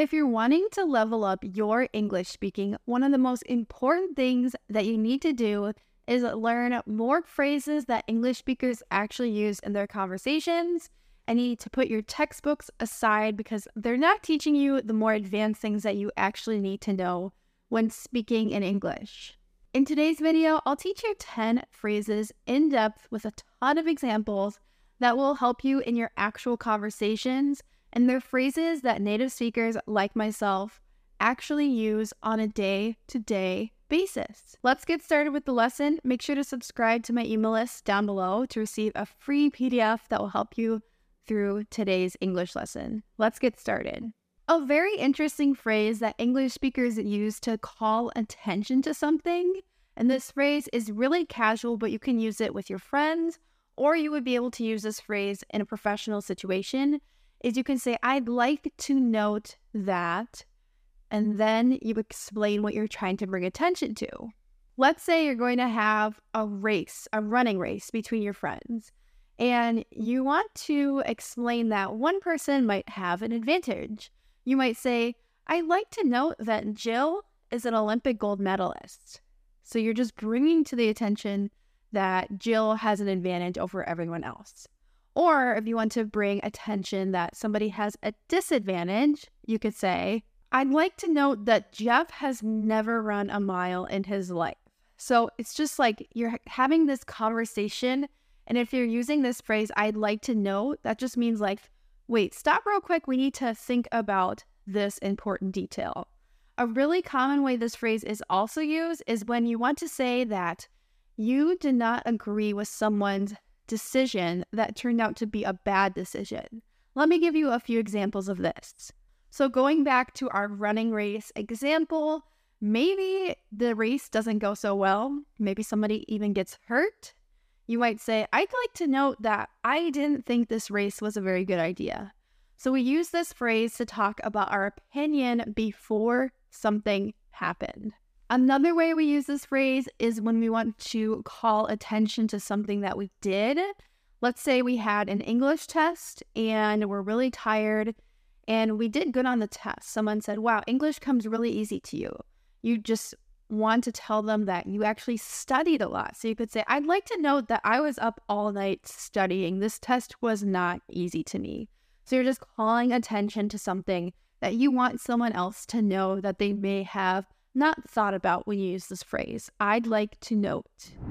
If you're wanting to level up your English speaking, one of the most important things that you need to do is learn more phrases that English speakers actually use in their conversations. And you need to put your textbooks aside because they're not teaching you the more advanced things that you actually need to know when speaking in English. In today's video, I'll teach you 10 phrases in depth with a ton of examples that will help you in your actual conversations. And they're phrases that native speakers like myself actually use on a day-to-day basis. Let's get started with the lesson. Make sure to subscribe to my email list down below to receive a free PDF that will help you through today's English lesson. Let's get started. A very interesting phrase that English speakers use to call attention to something, and this phrase is really casual, but you can use it with your friends, or you would be able to use this phrase in a professional situation, is you can say, I'd like to note that, and then you explain what you're trying to bring attention to. Let's say you're going to have a running race between your friends, and you want to explain that one person might have an advantage. You might say, I'd like to note that Jill is an Olympic gold medalist. So you're just bringing to the attention that Jill has an advantage over everyone else. Or if you want to bring attention that somebody has a disadvantage, you could say, I'd like to note that Jeff has never run a mile in his life. So it's just like you're having this conversation. And if you're using this phrase, I'd like to note, that just means like, wait, stop real quick. We need to think about this important detail. A really common way this phrase is also used is when you want to say that you did not agree with someone's decision that turned out to be a bad decision. Let me give you a few examples of this. So going back to our running race example, maybe the race doesn't go so well. Maybe somebody even gets hurt. You might say, I'd like to note that I didn't think this race was a very good idea. So we use this phrase to talk about our opinion before something happened. Another way we use this phrase is when we want to call attention to something that we did. Let's say we had an English test and we're really tired and we did good on the test. Someone said, wow, English comes really easy to you. You just want to tell them that you actually studied a lot. So you could say, I'd like to note that I was up all night studying. This test was not easy to me. So you're just calling attention to something that you want someone else to know that they may have not thought about when you use this phrase. I'd like to note.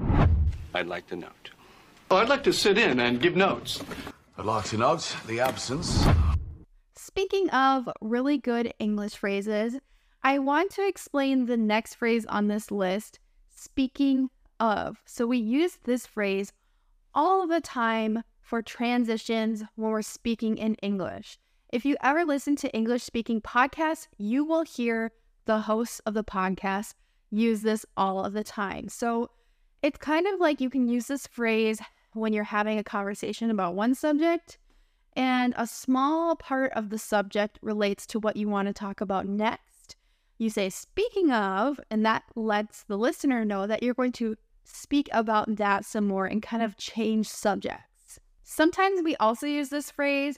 I'd like to note. Oh, I'd like to sit in and give notes. I'd like to note the absence. Speaking of really good English phrases, I want to explain the next phrase on this list, speaking of. So we use this phrase all the time for transitions when we're speaking in English. If you ever listen to English speaking podcasts, you will hear the hosts of the podcast use this all of the time. So it's kind of like you can use this phrase when you're having a conversation about one subject and a small part of the subject relates to what you want to talk about next. You say, speaking of, and that lets the listener know that you're going to speak about that some more and kind of change subjects. Sometimes we also use this phrase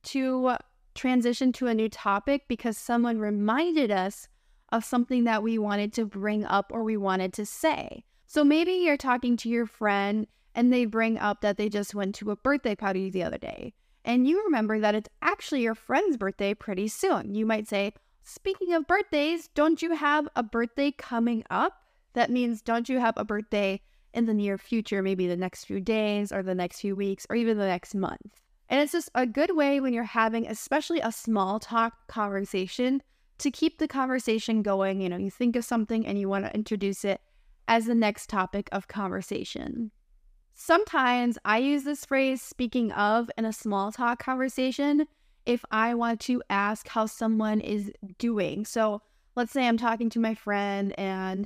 to transition to a new topic because someone reminded us of something that we wanted to bring up or we wanted to say. So maybe you're talking to your friend and they bring up that they just went to a birthday party the other day. And you remember that it's actually your friend's birthday pretty soon. You might say, speaking of birthdays, don't you have a birthday coming up? That means don't you have a birthday in the near future, maybe the next few days or the next few weeks or even the next month. And it's just a good way when you're having especially a small talk conversation to keep the conversation going. You know, you think of something and you want to introduce it as the next topic of conversation. Sometimes I use this phrase, speaking of, in a small talk conversation if I want to ask how someone is doing. So let's say I'm talking to my friend and,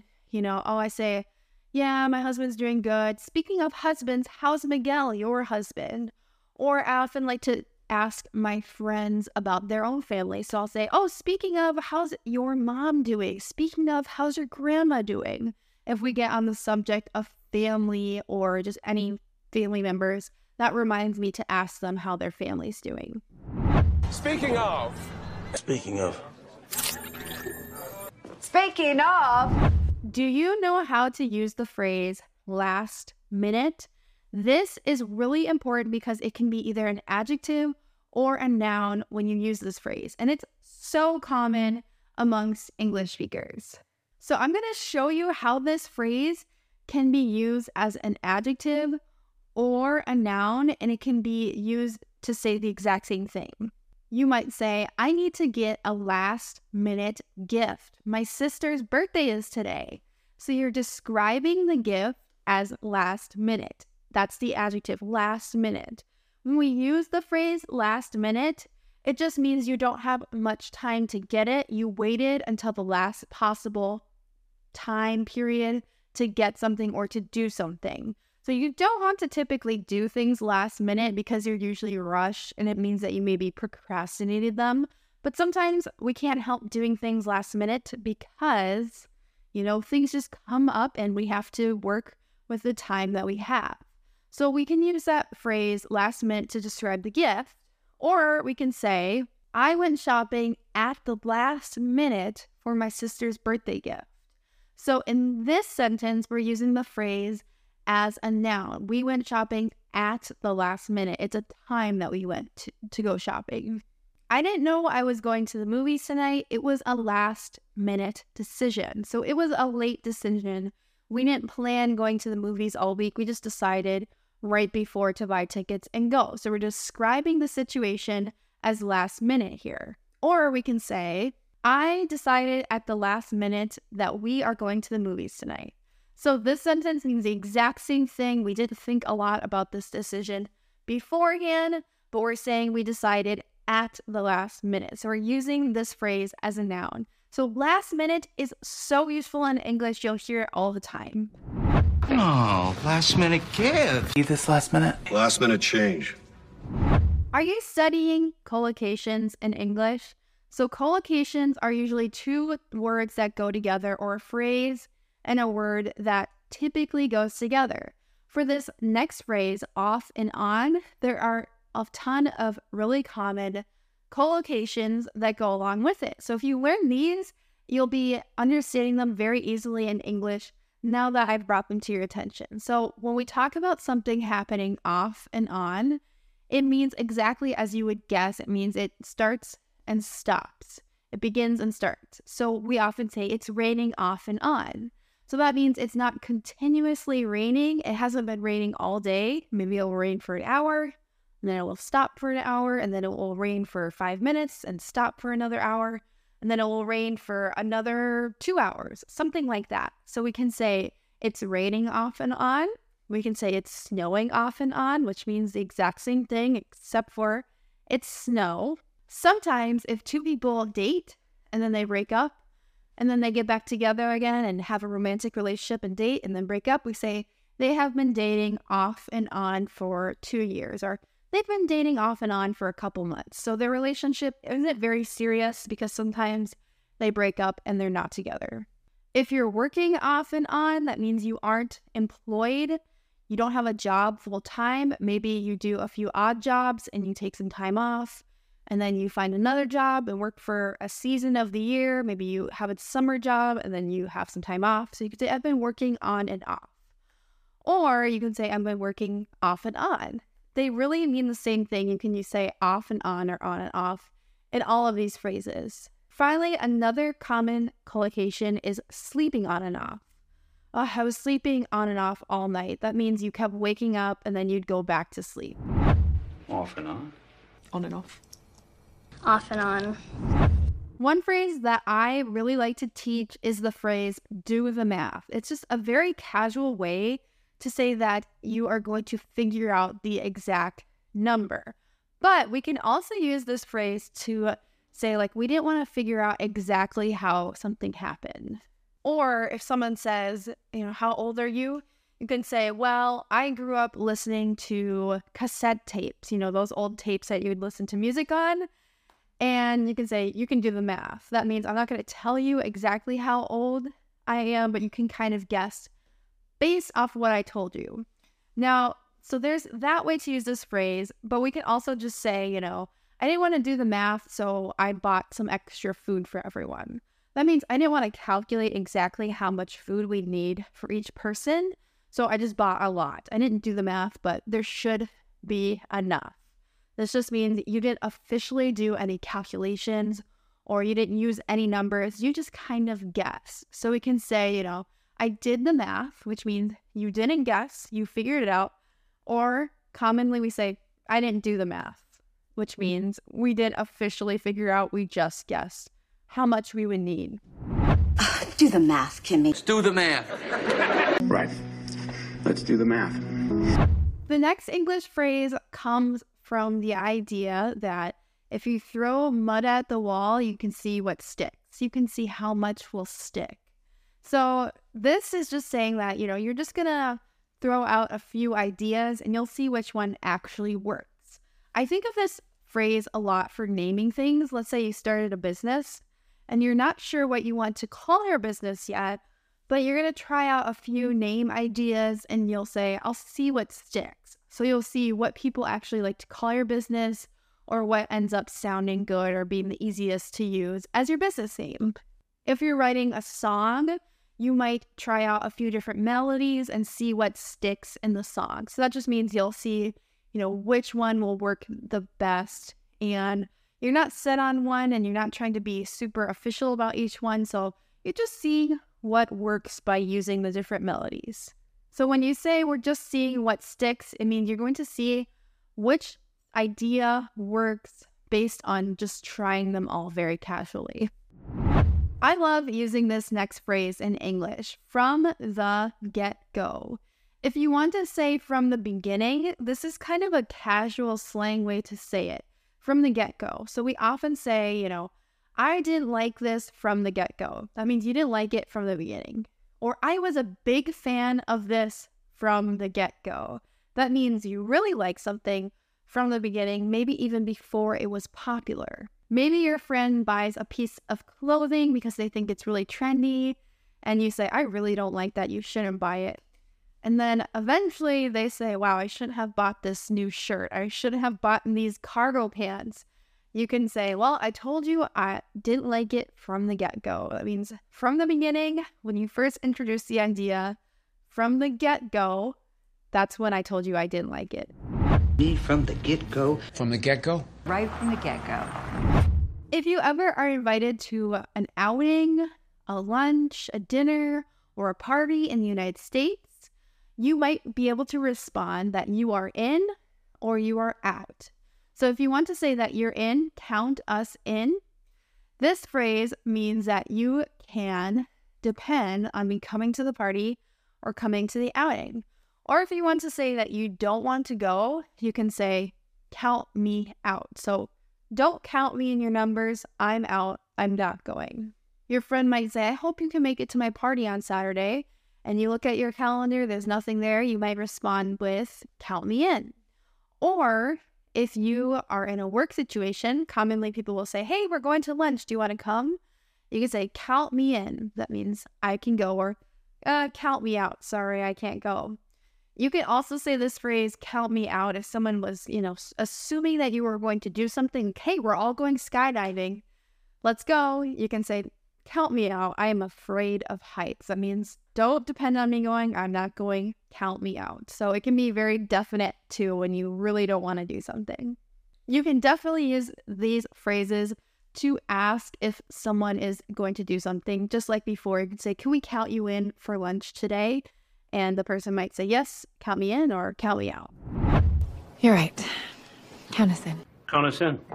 I say, yeah, my husband's doing good. Speaking of husbands, how's Miguel, your husband? Or I often like to ask my friends about their own family. So I'll say, oh, speaking of, how's your mom doing? Speaking of, how's your grandma doing? If we get on the subject of family or just any family members, that reminds me to ask them how their family's doing. Speaking of. Speaking of. Speaking of, Do you know how to use the phrase last minute? This is really important because it can be either an adjective or a noun when you use this phrase. And it's so common amongst English speakers. So I'm going to show you how this phrase can be used as an adjective or a noun, and it can be used to say the exact same thing. You might say, I need to get a last minute gift. My sister's birthday is today. So you're describing the gift as last minute. That's the adjective, last minute. When we use the phrase last minute, it just means you don't have much time to get it. You waited until the last possible time period to get something or to do something. So you don't want to typically do things last minute because you're usually rushed and it means that you maybe procrastinated them. But sometimes we can't help doing things last minute because, things just come up and we have to work with the time that we have. So we can use that phrase last minute to describe the gift, or we can say, I went shopping at the last minute for my sister's birthday gift. So in this sentence, we're using the phrase as a noun. We went shopping at the last minute. It's a time that we went to go shopping. I didn't know I was going to the movies tonight. It was a last minute decision. So it was a late decision. We didn't plan going to the movies all week. We just decided right before to buy tickets and go. So we're describing the situation as last minute here. Or we can say, I decided at the last minute that we are going to the movies tonight. So this sentence means the exact same thing. We didn't think a lot about this decision beforehand, but we're saying we decided at the last minute. So we're using this phrase as a noun. So last minute is so useful in English. You'll hear it all the time. Oh, last minute gift. Need this last minute? Last minute change. Are you studying collocations in English? So collocations are usually two words that go together, or a phrase and a word that typically goes together. For this next phrase, off and on, there are a ton of really common collocations that go along with it. So if you learn these, you'll be understanding them very easily in English now that I've brought them to your attention. So when we talk about something happening off and on, it means exactly as you would guess. It means it starts and stops. It begins and starts. So we often say it's raining off and on. So that means it's not continuously raining. It hasn't been raining all day. Maybe it will rain for an hour, and then it will stop for an hour, and then it will rain for 5 minutes and stop for another hour, and then it will rain for another 2 hours, something like that. So we can say it's raining off and on. We can say it's snowing off and on, which means the exact same thing except for it's snow. Sometimes if two people date and then they break up, and then they get back together again and have a romantic relationship and date and then break up, we say they have been dating off and on for 2 years, or they've been dating off and on for a couple months. So their relationship isn't very serious because sometimes they break up and they're not together. If you're working off and on, that means you aren't employed. You don't have a job full time. Maybe you do a few odd jobs and you take some time off. And then you find another job and work for a season of the year. Maybe you have a summer job and then you have some time off. So you could say, I've been working on and off. Or you can say, I've been working off and on. They really mean the same thing. You can say off and on or on and off in all of these phrases. Finally, another common collocation is sleeping on and off. Oh, I was sleeping on and off all night. That means you kept waking up and then you'd go back to sleep. Off and on? On and off. off and on. One phrase that I really like to teach is the phrase, do the math. It's just a very casual way to say that you are going to figure out the exact number. But we can also use this phrase to say, like, we didn't want to figure out exactly how something happened. Or if someone says, how old are you? You can say, well, I grew up listening to cassette tapes, those old tapes that you would listen to music on. And you can say, you can do the math. That means I'm not going to tell you exactly how old I am, but you can kind of guess based off what I told you. Now, so there's that way to use this phrase, but we can also just say, I didn't want to do the math, so I bought some extra food for everyone. That means I didn't want to calculate exactly how much food we need for each person, so I just bought a lot. I didn't do the math, but there should be enough. This just means you didn't officially do any calculations or you didn't use any numbers. You just kind of guess. So we can say, I did the math, which means you didn't guess, you figured it out. Or commonly we say, I didn't do the math, which means we didn't officially figure out, we just guessed how much we would need. Do the math, Kimmy. Let's do the math. Right. Let's do the math. The next English phrase comes from the idea that if you throw mud at the wall, you can see what sticks. You can see how much will stick. So this is just saying that, you're just going to throw out a few ideas and you'll see which one actually works. I think of this phrase a lot for naming things. Let's say you started a business and you're not sure what you want to call your business yet, but you're going to try out a few name ideas and you'll say, I'll see what sticks. So you'll see what people actually like to call your business or what ends up sounding good or being the easiest to use as your business name. If you're writing a song, you might try out a few different melodies and see what sticks in the song. So that just means you'll see, which one will work the best. And you're not set on one and you're not trying to be super official about each one. So you just see what works by using the different melodies. So when you say we're just seeing what sticks, it means you're going to see which idea works based on just trying them all very casually. I love using this next phrase in English, from the get-go. If you want to say from the beginning, this is kind of a casual slang way to say it, from the get-go. So we often say, I didn't like this from the get-go. That means you didn't like it from the beginning. Or I was a big fan of this from the get-go. That means you really like something from the beginning, maybe even before it was popular. Maybe your friend buys a piece of clothing because they think it's really trendy, and you say, I really don't like that, you shouldn't buy it. And then eventually they say, wow, I shouldn't have bought this new shirt. I shouldn't have bought these cargo pants. You can say, well, I told you I didn't like it from the get-go. That means from the beginning, when you first introduced the idea, from the get-go, that's when I told you I didn't like it. Me from the get-go. From the get-go? Right from the get-go. If you ever are invited to an outing, a lunch, a dinner, or a party in the United States, you might be able to respond that you are in or you are out. So if you want to say that you're in, count us in. This phrase means that you can depend on me coming to the party or coming to the outing. Or if you want to say that you don't want to go, you can say, count me out. So don't count me in your numbers. I'm out. I'm not going. Your friend might say, I hope you can make it to my party on Saturday. And you look at your calendar, there's nothing there. You might respond with, count me in. Or if you are in a work situation, commonly people will say, hey, we're going to lunch. Do you want to come? You can say, count me in. That means I can go. Or count me out. Sorry, I can't go. You can also say this phrase, count me out, if someone was, assuming that you were going to do something. Hey, we're all going skydiving. Let's go. You can say, count me out. I am afraid of heights. That means don't depend on me going. I'm not going. Count me out. So it can be very definite too when you really don't want to do something. You can definitely use these phrases to ask if someone is going to do something. Just like before, you can say, can we count you in for lunch today? And the person might say, yes, count me in, or count me out. You're right. Count us in. Count us in.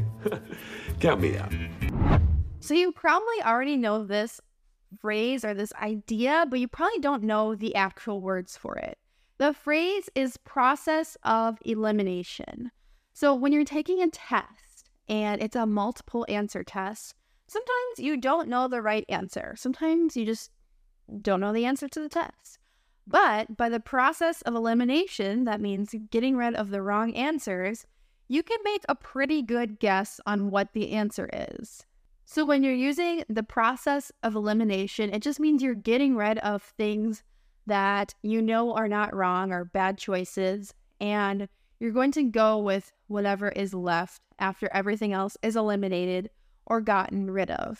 Count me out. So you probably already know this phrase or this idea, but you probably don't know the actual words for it. The phrase is process of elimination. So when you're taking a test and it's a multiple answer test, sometimes you don't know the right answer. Sometimes you just don't know the answer to the test. But by the process of elimination, that means getting rid of the wrong answers, you can make a pretty good guess on what the answer is. So when you're using the process of elimination, it just means you're getting rid of things that you know are not wrong or bad choices, and you're going to go with whatever is left after everything else is eliminated or gotten rid of.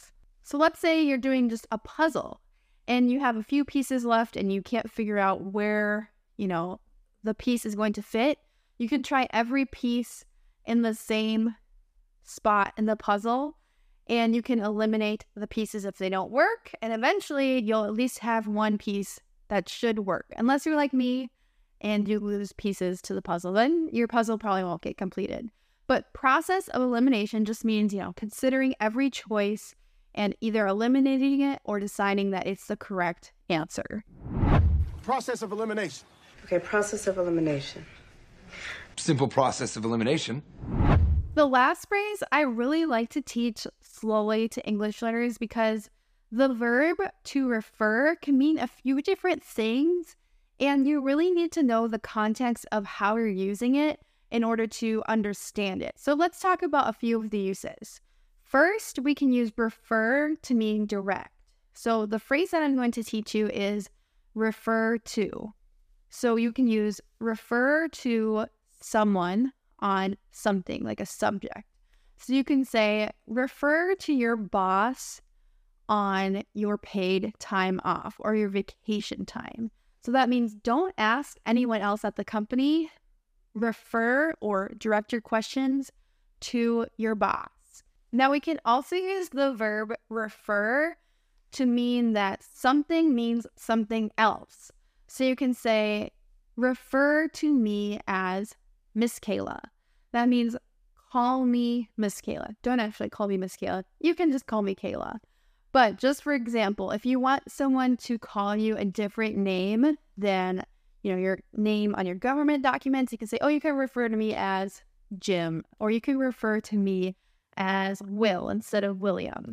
So let's say you're doing just a puzzle and you have a few pieces left and you can't figure out where, the piece is going to fit. You can try every piece in the same spot in the puzzle, and you can eliminate the pieces if they don't work, and eventually you'll at least have one piece that should work. Unless you're like me and you lose pieces to the puzzle, then your puzzle probably won't get completed. But process of elimination just means, considering every choice and either eliminating it or deciding that it's the correct answer. Process of elimination. Okay, process of elimination. Simple process of elimination. The last phrase I really like to teach slowly to English learners because the verb to refer can mean a few different things, and you really need to know the context of how you're using it in order to understand it. So let's talk about a few of the uses. First, we can use refer to mean direct. So the phrase that I'm going to teach you is refer to. So you can use refer to someone on something, like a subject. So you can say, refer to your boss on your paid time off or your vacation time. So that means don't ask anyone else at the company. Refer or direct your questions to your boss. Now we can also use the verb refer to mean that something means something else. So you can say, refer to me as Miss Kayla. That means call me Miss Kayla. Don't actually call me Miss Kayla. You can just call me Kayla. But just for example, if you want someone to call you a different name than, your name on your government documents, you can say, oh, you can refer to me as Jim, or you can refer to me as Will instead of William.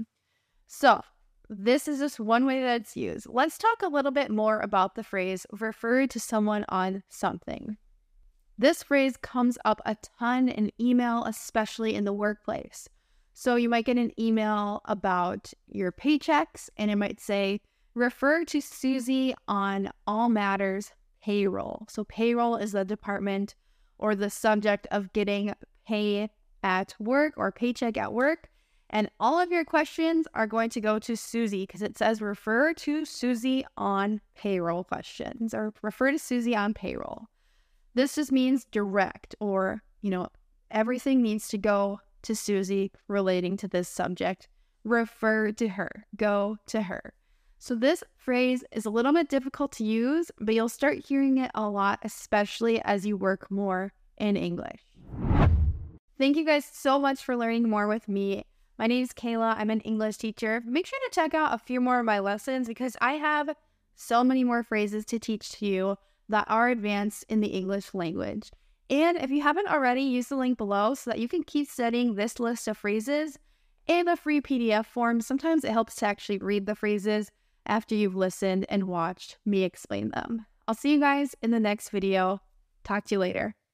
So this is just one way that it's used. Let's talk a little bit more about the phrase refer to someone on something. This phrase comes up a ton in email, especially in the workplace. So you might get an email about your paychecks and it might say, refer to Susie on all matters payroll. So payroll is the department or the subject of getting pay at work or paycheck at work. And all of your questions are going to go to Susie because it says refer to Susie on payroll questions or refer to Susie on payroll. This just means direct or, everything needs to go to Susie relating to this subject. Refer to her. Go to her. So this phrase is a little bit difficult to use, but you'll start hearing it a lot, especially as you work more in English. Thank you guys so much for learning more with me. My name is Kayla. I'm an English teacher. Make sure to check out a few more of my lessons because I have so many more phrases to teach to you that are advanced in the English language. And if you haven't already, use the link below so that you can keep studying this list of phrases in a free PDF form. Sometimes it helps to actually read the phrases after you've listened and watched me explain them. I'll see you guys in the next video. Talk to you later.